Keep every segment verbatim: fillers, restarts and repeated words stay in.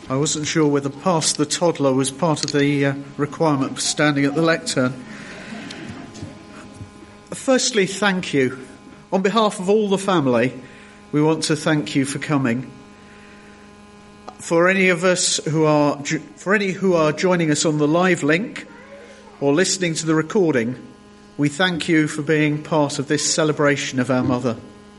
I wasn't sure whether pass the toddler was part of the uh, requirement for standing at the lectern. Firstly, thank you. On behalf of all the family, we want to thank you for coming. For any of us who are, for any who are joining us on the live link or listening to the recording, we thank you for being part of this celebration of our mother.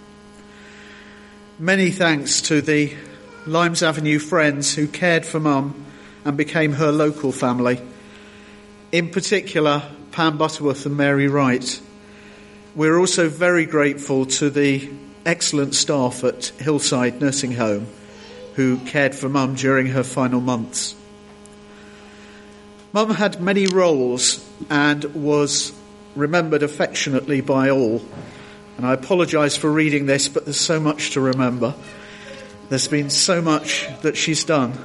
Many thanks to the Limes Avenue friends who cared for Mum and became her local family. In particular, Pam Butterworth and Mary Wright. We're also very grateful to the excellent staff at Hillside Nursing Home who cared for Mum during her final months. Mum had many roles and was remembered affectionately by all. And I apologise for reading this, but there's so much to remember. There's been so much that she's done.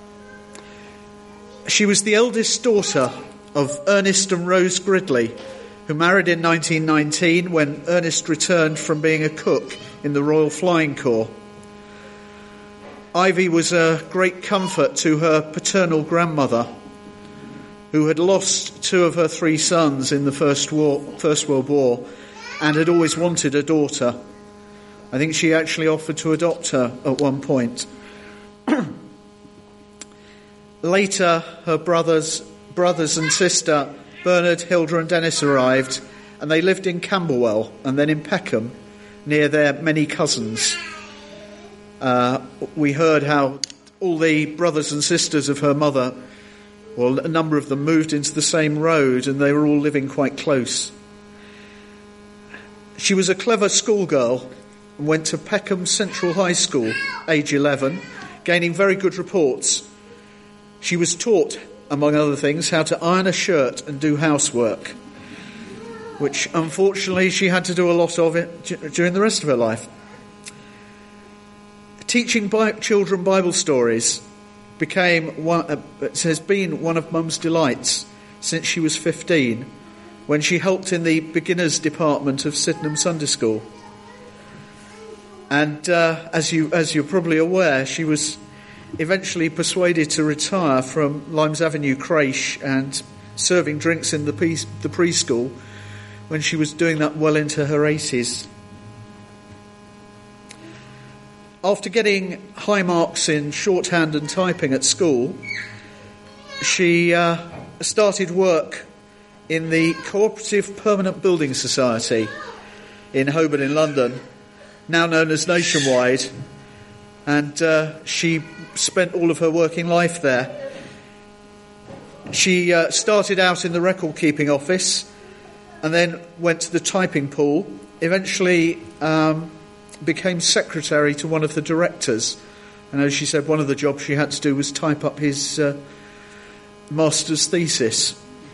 She was the eldest daughter of Ernest and Rose Gridley, who married in nineteen nineteen when Ernest returned from being a cook in the Royal Flying Corps. Ivy was a great comfort to her paternal grandmother, who had lost two of her three sons in the First War, First World War and had always wanted a daughter. I think she actually offered to adopt her at one point. Later, her brothers, brothers and sister, Bernard, Hilda and Dennis arrived, and they lived in Camberwell and then in Peckham, near their many cousins. Uh, we heard how all the brothers and sisters of her mother, well, a number of them moved into the same road and they were all living quite close. She was a clever schoolgirl and went to Peckham Central High School, age eleven, gaining very good reports. She was taught, among other things, how to iron a shirt and do housework, which unfortunately she had to do a lot of it during the rest of her life. Teaching bi- children Bible stories became one, uh, has been one of Mum's delights since she was fifteen, when she helped in the beginners department of Sydenham Sunday School. And uh, as you as you're probably aware, she was eventually persuaded to retire from Limes Avenue Creche and serving drinks in the, pre- the preschool when she was doing that well into her eighties. After getting high marks in shorthand and typing at school, she uh, started work in the Cooperative Permanent Building Society in Holborn in London, now known as Nationwide, and uh, she spent all of her working life there. She uh, started out in the record-keeping office and then went to the typing pool, eventually um, became secretary to one of the directors. And as she said, one of the jobs she had to do was type up his uh, master's thesis.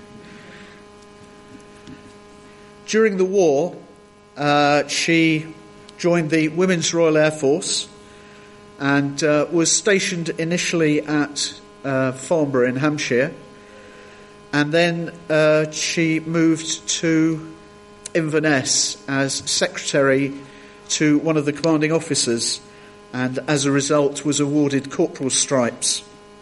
During the war, uh, she joined the Women's Royal Air Force and uh, was stationed initially at uh, Farnborough in Hampshire, and then uh, she moved to Inverness as secretary to one of the commanding officers, and as a result was awarded corporal stripes.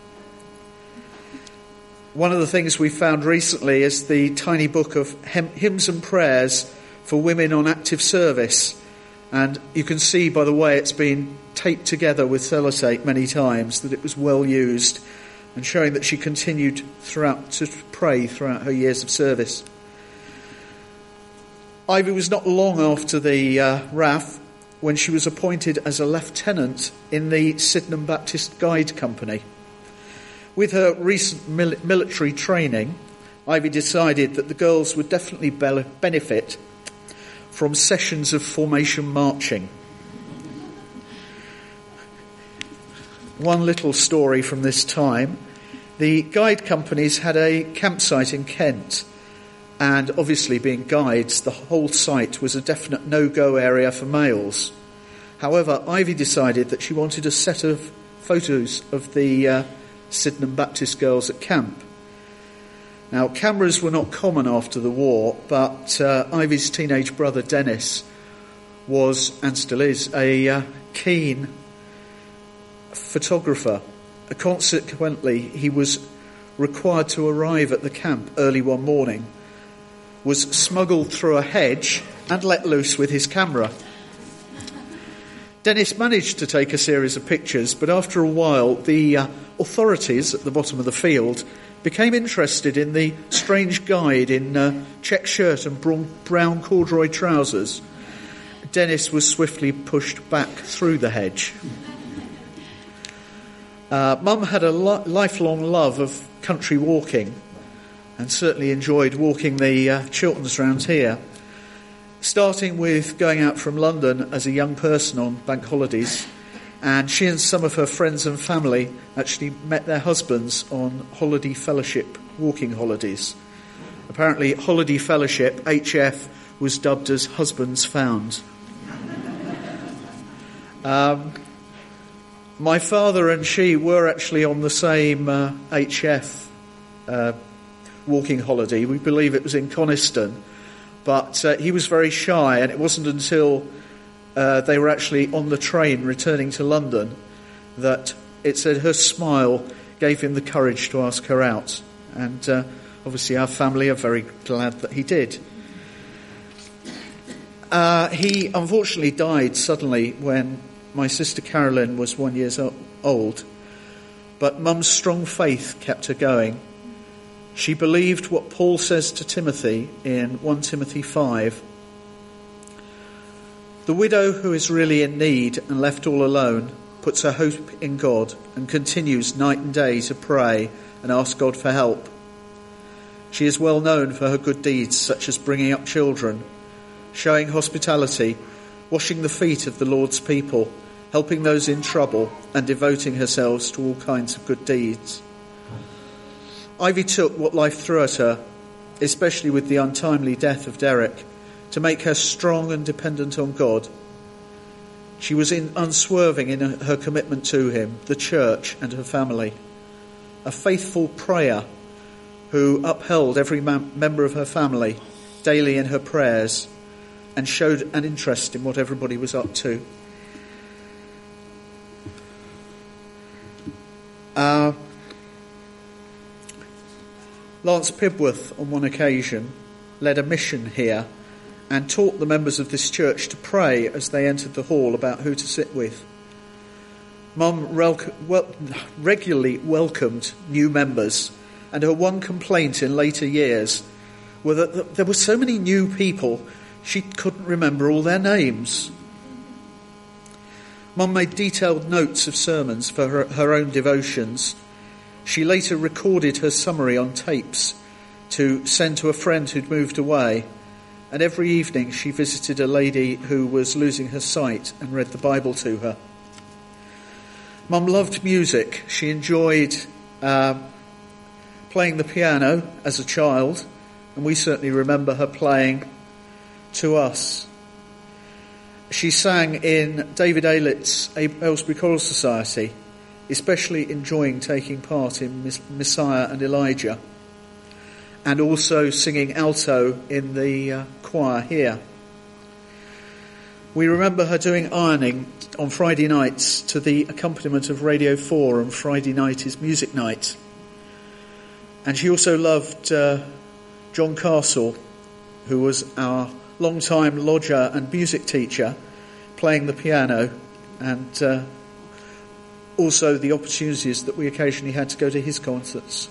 One of the things we found recently is the tiny book of hymns and prayers for women on active service, and you can see by the way it's been taped together with sellotape many times that it was well used, and showing that she continued throughout to pray throughout her years of service. Ivy was not long after the uh, R A F when she was appointed as a lieutenant in the Sydenham Baptist Guide Company. With her recent mil- military training, Ivy decided that the girls would definitely be- benefit from sessions of formation marching. One little story from this time. The guide companies had a campsite in Kent, and obviously being guides, the whole site was a definite no-go area for males. However, Ivy decided that she wanted a set of photos of the uh, Sydenham Baptist girls at camp. Now, cameras were not common after the war, but uh, Ivy's teenage brother Dennis was, and still is, a uh, keen photographer, Consequently, he was required to arrive at the camp early one morning, was smuggled through a hedge and let loose with his camera. Dennis managed to take a series of pictures, but after a while the uh, authorities at the bottom of the field became interested in the strange guide in uh, check shirt and brown corduroy trousers. Dennis was swiftly pushed back through the hedge. Uh, Mum had a li- lifelong love of country walking and certainly enjoyed walking the uh, Chilterns round here, starting with going out from London as a young person on bank holidays, and she and some of her friends and family actually met their husbands on holiday fellowship walking holidays. Apparently holiday fellowship, H F, was dubbed as husbands found. um, my father and she were actually on the same uh, H F uh, walking holiday. We believe it was in Coniston, but uh, he was very shy, and it wasn't until uh, they were actually on the train returning to London that it said her smile gave him the courage to ask her out. And uh, obviously our family are very glad that he did. Uh, he unfortunately died suddenly when my sister Carolyn was one year old, but Mum's strong faith kept her going. She believed what Paul says to Timothy in First Timothy five. The widow who is really in need and left all alone puts her hope in God and continues night and day to pray and ask God for help. She is well known for her good deeds, such as bringing up children, showing hospitality, washing the feet of the Lord's people, helping those in trouble, and devoting herself to all kinds of good deeds. Ivy took what life threw at her, especially with the untimely death of Derek, to make her strong and dependent on God. She was in, unswerving in her commitment to him, the church, and her family. A faithful prayer who upheld every mem- member of her family daily in her prayers and showed an interest in what everybody was up to. Uh, Lance Pibworth, on one occasion, led a mission here and taught the members of this church to pray as they entered the hall about who to sit with. Mum rel- wel- regularly welcomed new members, and her one complaint in later years was that th- there were so many new people she couldn't remember all their names. Mum made detailed notes of sermons for her, her own devotions. She later recorded her summary on tapes to send to a friend who'd moved away, and every evening she visited a lady who was losing her sight and read the Bible to her. Mum loved music. She enjoyed uh, playing the piano as a child, and we certainly remember her playing to us. She sang in David Aylett's Aylesbury Choral Society, especially enjoying taking part in Messiah and Elijah, and also singing alto in the uh, choir here. We remember her doing ironing on Friday nights to the accompaniment of Radio four on Friday night is music night. And she also loved uh, John Castle, who was our long-time lodger and music teacher, playing the piano, and uh, also the opportunities that we occasionally had to go to his concerts.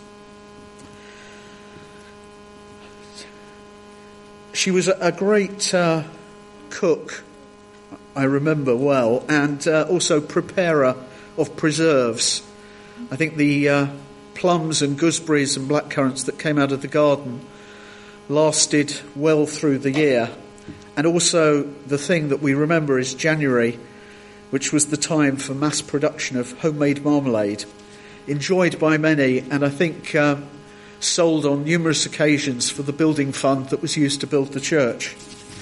She was a great uh, cook, I remember well, and uh, also preparer of preserves. I think the uh, plums and gooseberries and blackcurrants that came out of the garden lasted well through the year. And also the thing that we remember is January, which was the time for mass production of homemade marmalade, enjoyed by many, and I think uh, sold on numerous occasions for the building fund that was used to build the church.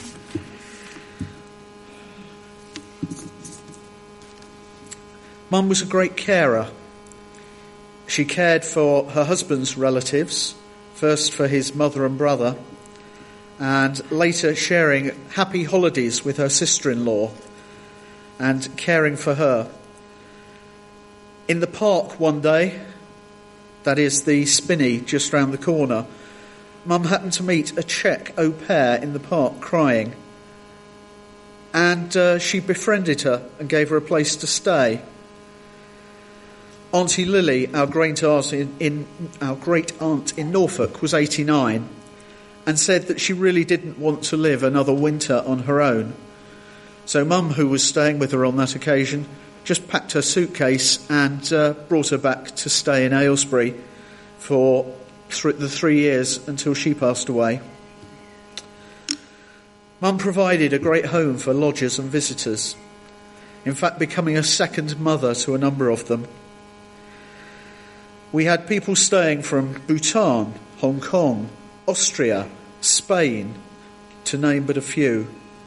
Mum was a great carer. She cared for her husband's relatives, first for his mother and brother, and later sharing happy holidays with her sister-in-law and caring for her. In the park one day, that is the Spinney just round the corner, Mum happened to meet a Czech au pair in the park crying, and uh, she befriended her and gave her a place to stay. Auntie Lily, our great aunt in, in our great aunt in Norfolk, was eighty-nine and said that she really didn't want to live another winter on her own. So Mum, who was staying with her on that occasion, just packed her suitcase and uh, brought her back to stay in Aylesbury for th- the three years until she passed away. Mum provided a great home for lodgers and visitors, in fact becoming a second mother to a number of them. We had people staying from Bhutan, Hong Kong, Austria, Spain, to name but a few.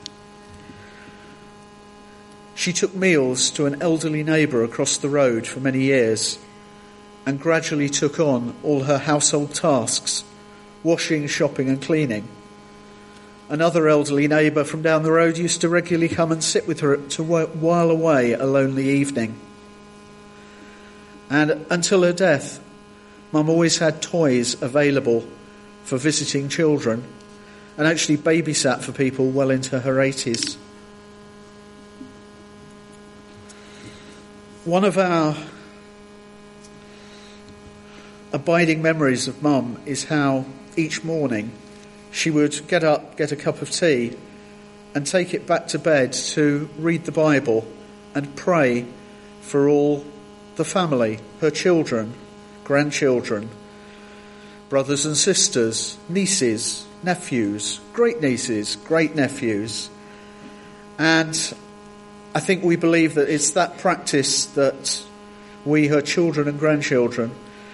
She took meals to an elderly neighbour across the road for many years and gradually took on all her household tasks, washing, shopping and cleaning. Another elderly neighbour from down the road used to regularly come and sit with her to while away a lonely evening. And until her death, Mum always had toys available for visiting children and actually babysat for people well into her eighties. One of our abiding memories of Mum is how each morning she would get up, get a cup of tea and take it back to bed to read the Bible and pray for all the family, her children, grandchildren, brothers and sisters, nieces, nephews, great-nieces, great-nephews. And I think we believe that it's that practice that we, her children and grandchildren,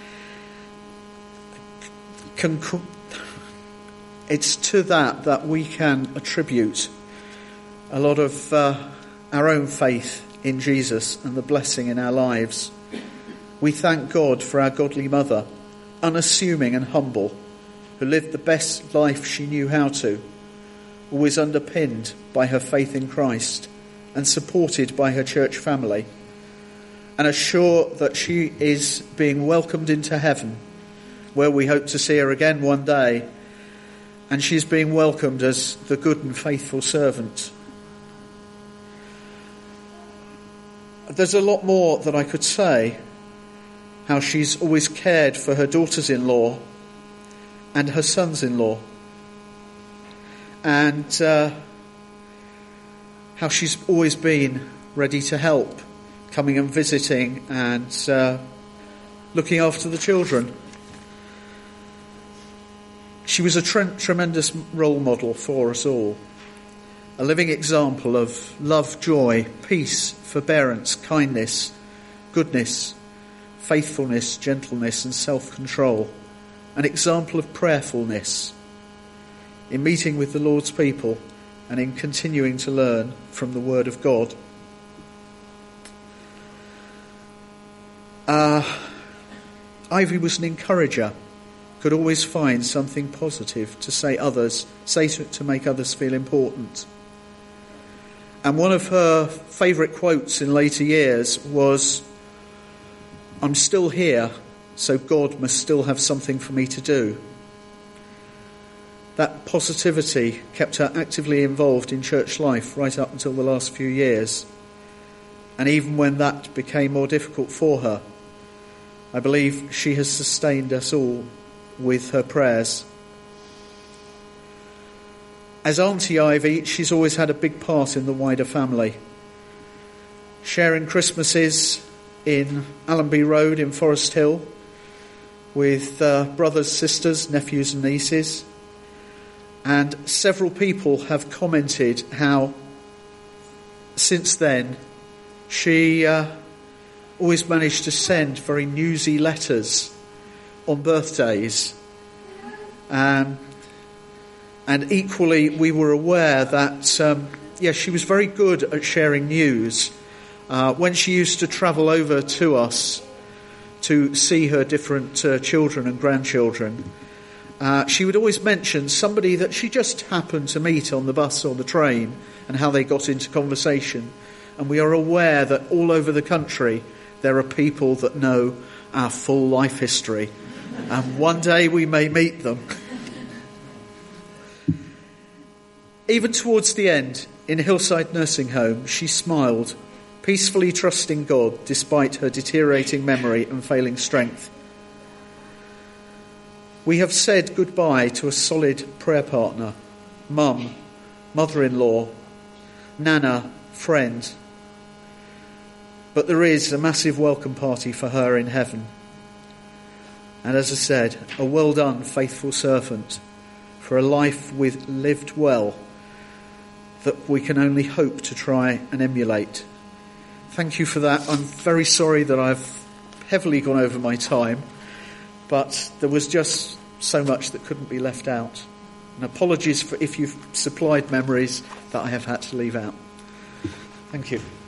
can... It's to that that we can attribute a lot of uh, our own faith in Jesus and the blessing in our lives. We thank God for our godly mother, unassuming and humble, who lived the best life she knew how to, always underpinned by her faith in Christ and supported by her church family, and assured that she is being welcomed into heaven, where we hope to see her again one day, and she's being welcomed as the good and faithful servant. There's a lot more that I could say, how she's always cared for her daughters-in-law and her sons-in-law, and uh, how she's always been ready to help, coming and visiting and uh, looking after the children. She was a tre- tremendous role model for us all, a living example of love, joy, peace, forbearance, kindness, goodness, faithfulness, gentleness and self-control, an example of prayerfulness in meeting with the Lord's people and in continuing to learn from the Word of God. Uh, Ivy was an encourager, could always find something positive to say others, say to, to make others feel important. And one of her favourite quotes in later years was, "I'm still here, so God must still have something for me to do." That positivity kept her actively involved in church life right up until the last few years. And even when that became more difficult for her, I believe she has sustained us all with her prayers. As Auntie Ivy, she's always had a big part in the wider family, sharing Christmases in Allenby Road in Forest Hill with uh, brothers, sisters, nephews and nieces. And several people have commented how since then she uh, always managed to send very newsy letters on birthdays. Um, and equally we were aware that um, yes, she was very good at sharing news. Uh, when she used to travel over to us to see her different uh, children and grandchildren, uh, she would always mention somebody that she just happened to meet on the bus or the train and how they got into conversation. And we are aware that all over the country there are people that know our full life history, and one day we may meet them. Even towards the end, in Hillside Nursing Home, she smiled, peacefully trusting God despite her deteriorating memory and failing strength. We have said goodbye to a solid prayer partner, mum, mother-in-law, nana, friend. But there is a massive welcome party for her in heaven. And as I said, a well done, faithful servant, for a life with lived well that we can only hope to try and emulate. Thank you for that. I'm very sorry that I've heavily gone over my time, but there was just so much that couldn't be left out. And apologies for if you've supplied memories that I have had to leave out. Thank you.